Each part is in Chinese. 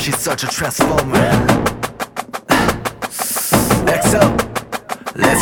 起做出 transformer。XO Let's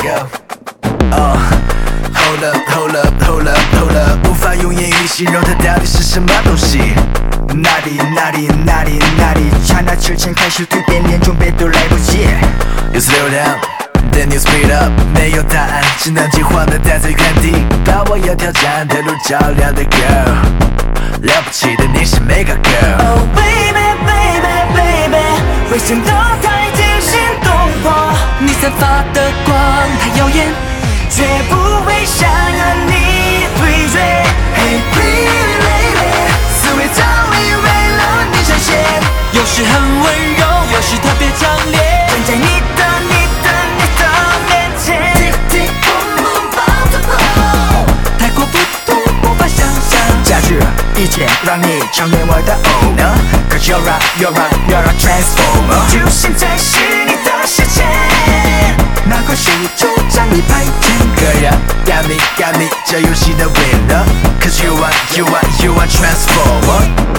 go。Hold up hold up hold up hold up， 无法用言语形容它到底是什么东西。哪里哪里哪里哪里，刹那之间开始蜕变，连准备都来不及。You slow down。Then you speed up， 没有答案，只能惊慌地待在原地，把我要挑战的路照亮的 girl， 了不起的你是 mega girl。Oh baby baby baby， 危险的太惊心动魄，你散发的光太耀眼，绝不会想和你对决。Hey pretty lady， 思维早已为了你闪现，有时很温柔，有时特别强烈，站在你的面前。Tick tick boom boom boom boom， 太过不同，无法想象， 驾驭一切，让你成为我的 owner。Cause you're a transformer， 就现在是你的时间，那块石头将你拍进。 Girl got me， 这游戏的 winner。Cause you are transformer。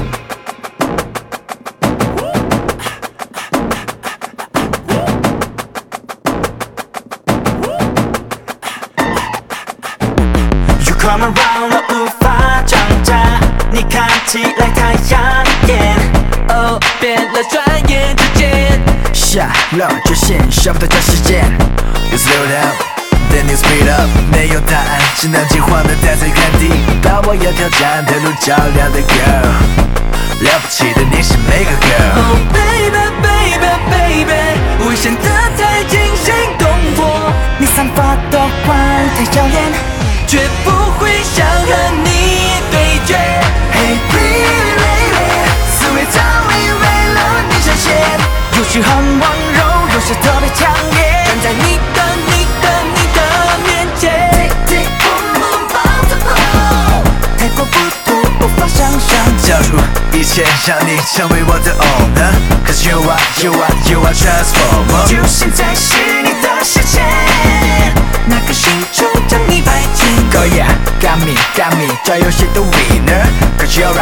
Come around， 我无法挣扎，你看起来太养眼。哦，变了，转眼之间， 下了决心，舍不得这时间。You slow down，then you speed up， 没有答案，只能惊慌地待在原地，把我要挑战的路照亮的 girl， 了不起的你是 mega girl。Oh baby baby baby， 危险的太惊心动魄，你散发的光太耀眼，绝不会想和你对决。Hey pretty lady， 思维早已为了你闪现，有时很温柔，有时特别强烈，站在你的面前。Tick tick boom boom boom boom， 太过不同，无法想象， 交出一切，让你成为我的 owner。Cause you are transformer， 就现在是你的时间，那颗星球将你拍进。 Girl got me， 这游戏的 winner。Cause you're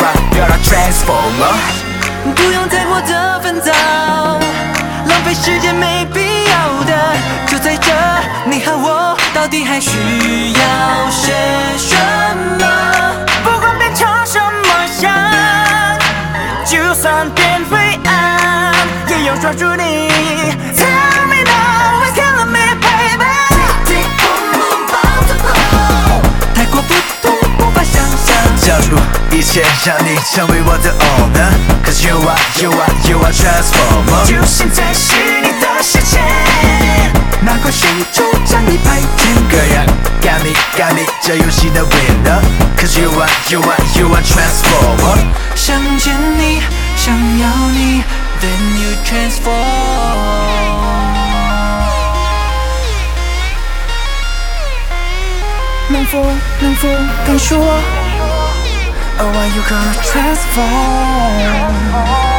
a transformer。 不用太过的纷躁，浪费时间没必要的，就在这，你和我到底还需要些什么？不管变成什么样，就算变灰暗，也要抓住你。Tell me now, it's killing me, baby。Tick tick boom boom boom boom， 太过不同，无法想象， 交出一切，让你成为我的 owner。Cause you are transformer， 就现在是你的时间，那块石头将你拍进。 Girl got me， 这游戏的 winner。Cause you are transformer。 想见你，想要你 ，Then you transform。能否敢说？Oh, why you gonna transform?